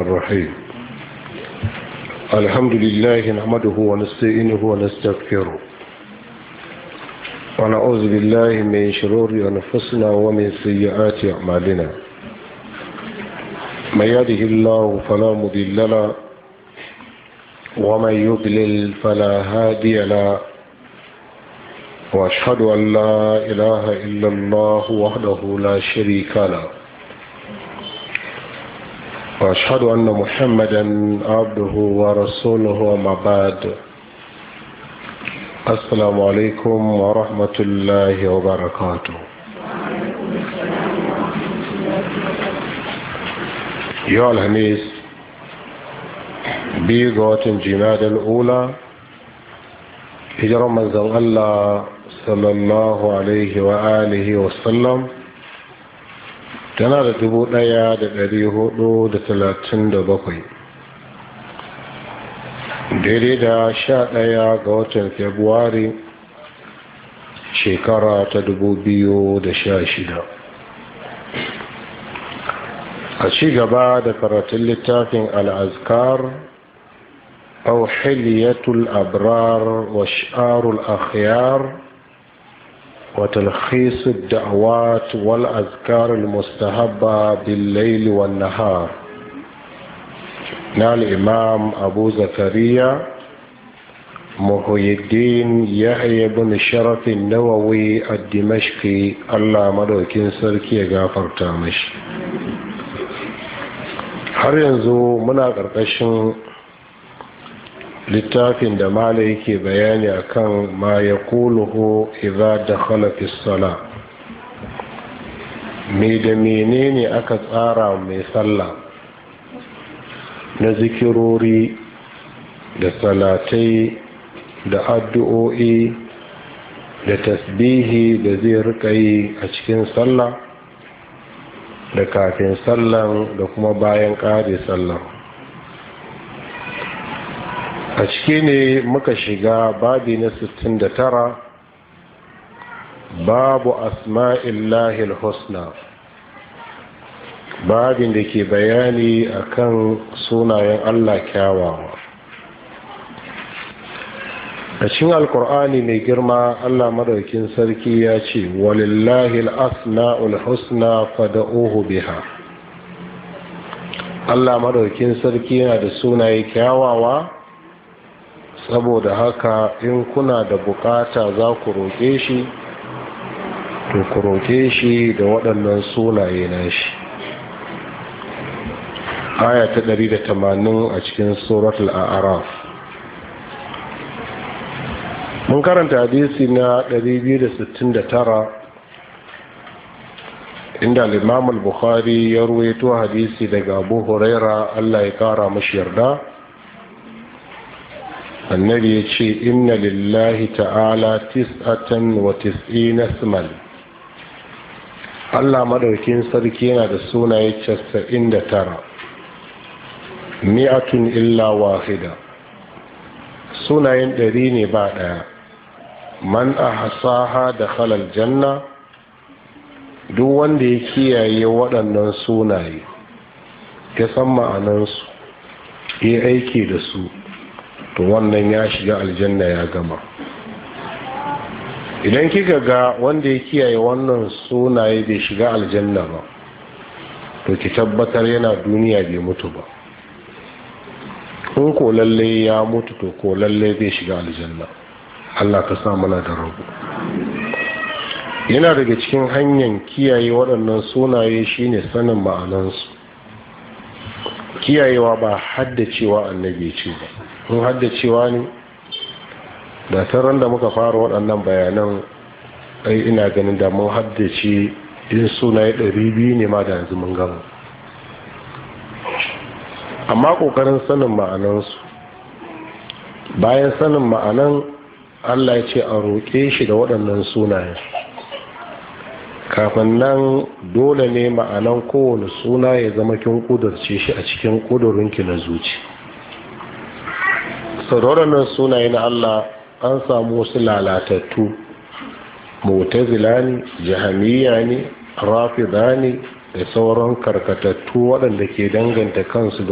الرحيم الحمد لله نحمده ونستعينه ونستغفره ونعوذ بالله من شرور أنفسنا ومن سيئات أعمالنا من يهده الله فلا مضل له ومن يضلل فلا هادي له وأشهد أن لا إله إلا الله وحده لا شريك له وأشهد أن محمدا عبده ورسوله وما بعد السلام عليكم ورحمة الله وبركاته. يا الخميس بيغوت جماد الأولى هجر من الله صلى الله عليه وآله وسلم tana da 1437 daidai da 11 ga watan Fabrairu shekara ta 2016 a ci gaba da karatun littafin al'azkar au hiliyatul abrar wa sha'arul akhyar وتلخيص الدعوات والأذكار المستحبة بالليل والنهار نال الإمام أبو زكريا محي الدين يحيى بن شرف النووي الدمشقي الله مدوكين سركي غافر تامش har yanzu muna ƙarƙashin littafin da mala yake bayani akan ma ya kuluhu idza dakhala fi sala me da menene aka tsara mai sallah na zikirori da salatai da addu'o'i da tasbihi da zai rika yi a cikin sallah da kafin sallan da kuma bayan ƙare sallan. A ciki ne muka shiga babi na 69 babu asma'illahil husna, babin da ke bayani akan sunayen Allah kyawawa. A cikin alkur'ani mai girma Allah madaukin sarki ya ce walillahil asma'ul husna fad'uhu biha. Allah madaukin sarki yana da sunaye kyawawa, saboda haka in kuna da bukata za ku roƙe shi to ku roƙe shi da waɗannan sunaye na shi. Aya ta 180 a cikin suratul a'raf. Mun karanta hadisi na 269 inda al-Imam al-Bukhari ya ruwaito hadisi daga Abu Huraira Allah ya kara mashi yarda. Annabi ya ce inna lillahi ta'ala 99 isman. Allah madaukin sarki yana da sunaye 99 mi'atun illa wahida, sunayen 100 ne ba daya. Man ahsaha dakhala aljanna, duk wanda ya kiyaye waɗannan sunaye ya san ma'anansu ya aiki da su to wannan ya shiga aljanna ya gama. Idan kika ga wanda ya kiyaye wannan sunaye bai shiga aljanna ba to ki tabbatar yana duniya bai mutu ba. In ko lalle ya mutu to ko lalle zai shiga aljanna. Allah ka sa mana da rabu. Yana daga cikin hanyar kiyaye waɗannan sunaye shine sanin ma'anansu. Kiyayewa ba haddacewa annabi ce ba. Mun haddacewa ne da taron da muka fara waɗannan bayanan ai ina ganin da mun haddace in sunaye 200 ne ma da yanzu mun gama. Amma ƙoƙarin sanin ma'anansu, bayan sanin ma'anan Allah ya ce a roƙe shi da waɗannan sunayen. Kafin nan dole ne ma'anan kowane suna ya zama kin ƙudurce shi a cikin ƙudurinki na zuci. Waɗannan sunaye na Allah an samu wasu lalatattu, mu'tazila ne, jahamiyya ne, rafida ne da sauran karkatattu waɗanda ke danganta kansu